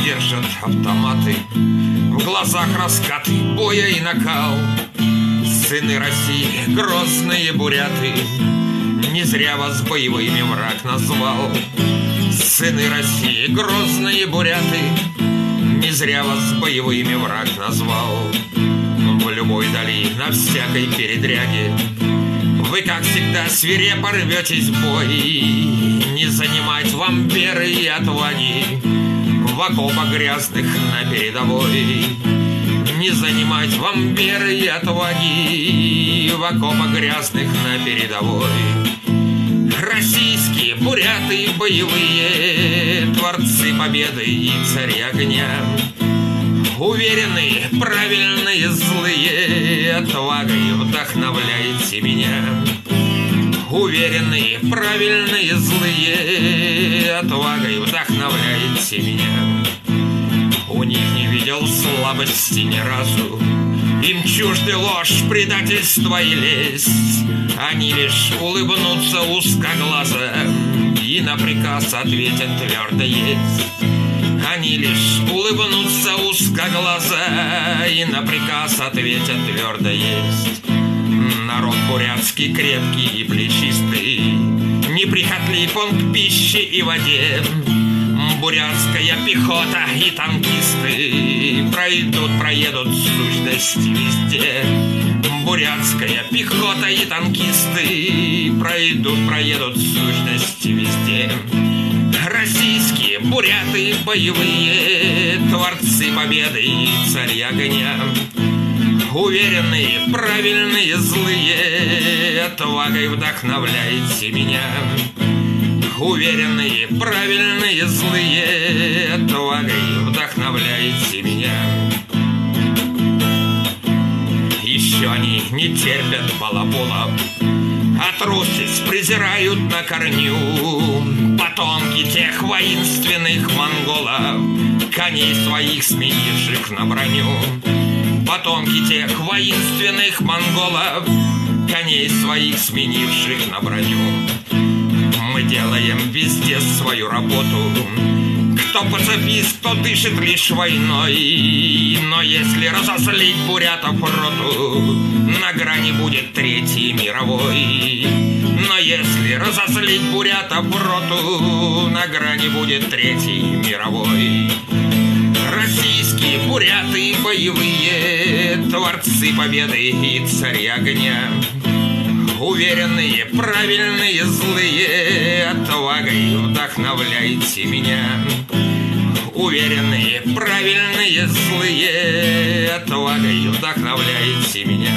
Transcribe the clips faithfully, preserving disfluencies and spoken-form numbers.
держат автоматы, в глазах раскаты боя и накал. Сыны России, грозные буряты, не зря вас боевыми враг назвал. Сыны России, грозные буряты, не зря вас боевыми враг назвал. В любой дали, на всякой передряге, вы, как всегда, свирепо рветесь в бой. Не занимать вам веры и отваги в окопах грязных на передовой. Не занимать вам веры и отваги в окопах грязных на передовой. Российские буряты боевые, творцы победы и цари огня, уверенные, правильные, злые, отвагой вдохновляете меня. Уверенные, правильные, злые, отвагой вдохновляете меня. У них не видел слабости ни разу, им чужды ложь, предательство и лесть. Они лишь улыбнутся узкоглазо и на приказ ответят твердо есть. Они лишь улыбнутся узкоглазо и на приказ ответят твердо есть. Народ бурятский крепкий и плечистый, неприхотлив он к пище и воде. Бурятская пехота и танкисты пройдут, проедут сущности везде. Бурятская пехота и танкисты пройдут, проедут сущности везде. Российские буряты боевые, творцы победы и цари огня, уверенные, правильные, злые, отвагой вдохновляете меня. Уверенные, правильные, злые, отвагой вдохновляете меня. Еще они не терпят балаболов, а трусость презирают на корню. Потомки тех воинственных монголов, коней своих сменивших на броню. Потомки тех воинственных монголов, коней своих сменивших на броню. Мы делаем везде свою работу, кто пацифист, кто дышит лишь войной. Но если разозлить бурятов роту, на грани будет Третьей мировой. Но если разозлить бурятов роту, на грани будет Третьей мировой. Российские буряты боевые, творцы победы и цари огня, уверенные, правильные, злые, отвагой вдохновляйте меня. Уверенные, правильные, злые, отвагой вдохновляйте меня.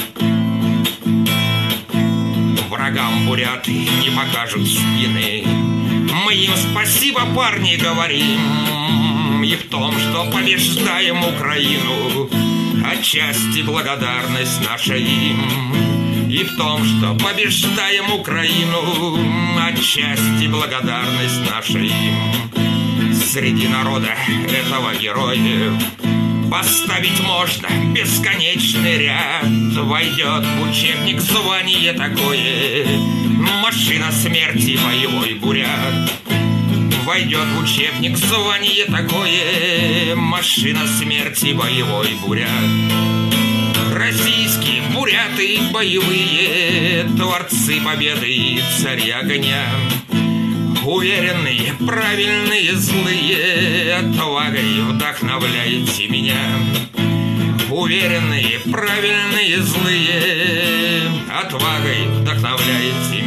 Врагам буряты не покажут спины, мы им спасибо, парни, говорим. И в том, что побеждаем Украину, отчасти благодарность наша им. И в том, что побеждаем Украину, отчасти благодарность наша им. Среди народа этого героя поставить можно бесконечный ряд. Войдет в учебник звание такое: машина смерти, боевой бурят. Войдет в учебник звание такое: машина смерти, боевой бурят. Российские буряты боевые, творцы победы и цари огня, уверенные, правильные, злые, отвагой вдохновляете меня. Уверенные, правильные, злые, отвагой вдохновляете меня.